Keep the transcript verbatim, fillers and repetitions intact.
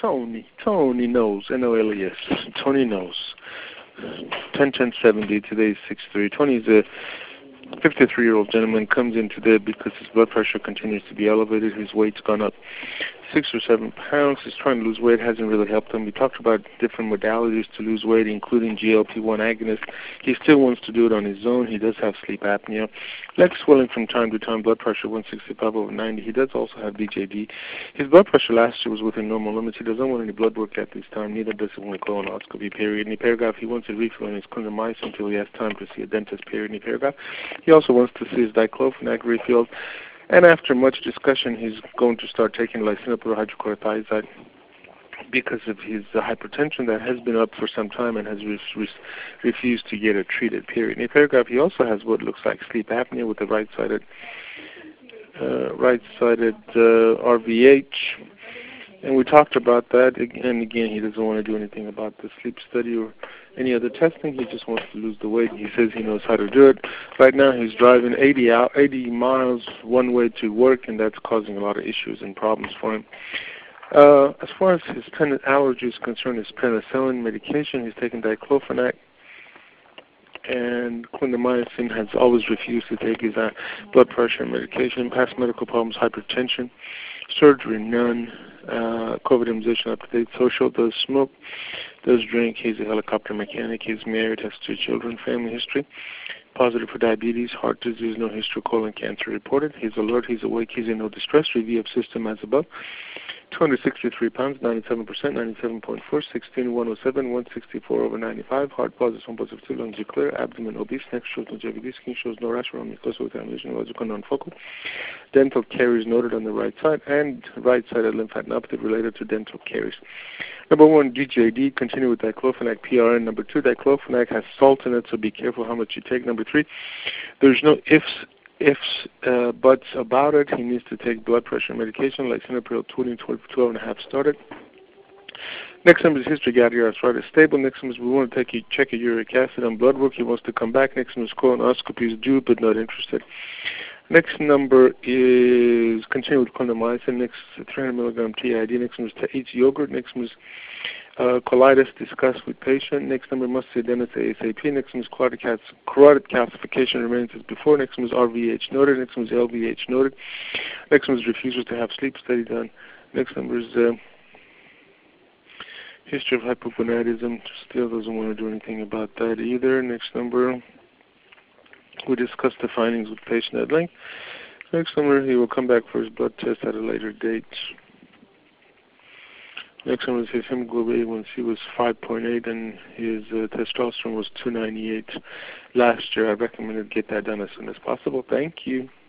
Tony. Tony knows. N O L E S. Tony knows. ten ten seventy. Today is six three. Tony is a fifty-three-year-old gentleman. Comes in today because his blood pressure continues to be elevated. His weight's gone up six or seven pounds. He's trying to lose weight. Hasn't really helped him. We talked about different modalities to lose weight, including G L P one agonist. He still wants to do it on his own. He does have sleep apnea. Leg swelling from time to time. Blood pressure one sixty-five over ninety. He does also have B J D. His blood pressure last year was within normal limits. He doesn't want any blood work at this time. Neither does he want a colonoscopy, period. In the paragraph, he wants a refill on his clindamycin until he has time to see a dentist, period. In the paragraph, he also wants to see his diclofenac refilled. And after much discussion, he's going to start taking lisinopril hydrochlorothiazide because of his uh, hypertension that has been up for some time and has re- re- refused to get it treated, period. In the paragraph, he also has what looks like sleep apnea with a right-sided, uh, right-sided uh, R V H. And we talked about that. And again, he doesn't want to do anything about the sleep study or any other testing. He just wants to lose the weight. He says he knows how to do it. Right now, he's driving eighty, out, eighty miles one way to work, and that's causing a lot of issues and problems for him. Uh, as far as his penicillin allergy is concerned, his penicillin medication, he's taking diclofenac, and clindamycin. Has always refused to take his uh, blood pressure medication. Past medical problems, hypertension, surgery, none. Uh, COVID immunization up to date. Social, does smoke, does drink. He's a helicopter mechanic. He's married, has two children. Family history, positive for diabetes, heart disease, no history of colon cancer reported. He's alert, he's awake, he's in no distress. Review of system as above. two hundred sixty-three pounds, ninety-seven percent, ninety-seven point four, sixteen, one oh seven, one sixty-four over ninety-five. Heart positive, one positive two, lungs are clear. Abdomen obese, neck shows no J V D, skin shows no rash around mucosa with ammunition, logical non-focal. Dental caries noted on the right side, and right-sided lymphadenopathy related to dental caries. Number one, D J D, continue with diclofenac P R N. Number two, diclofenac has salt in it, so be careful how much you take. Number three, there's no ifs, ifs, uh, buts about it. He needs to take blood pressure medication, like lisinopril twenty, twelve, twelve and a half started. Next number is history, gouty arthritis stable. Next number is we want to take you, check your uric acid and blood work. He wants to come back. Next number is colonoscopy is due but not interested. Next number is continue with clindamycin. Next three hundred milligram T I D. Next number is to eat yogurt. Next number is uh, colitis discussed with patient. Next number must see dentist ASAP. Next number is carotid, cal- carotid calcification remains as before. Next number is R V H noted. Next number is L V H noted. Next number is refusal to have sleep study done. Next number is uh, history of hypogonadism. Still doesn't want to do anything about that either. Next number, we discussed the findings with patient at length. Next number, he will come back for his blood test at a later date. Next number is his hemoglobin A one C was five point eight and his uh, testosterone was two ninety-eight last year. I recommended get that done as soon as possible. Thank you.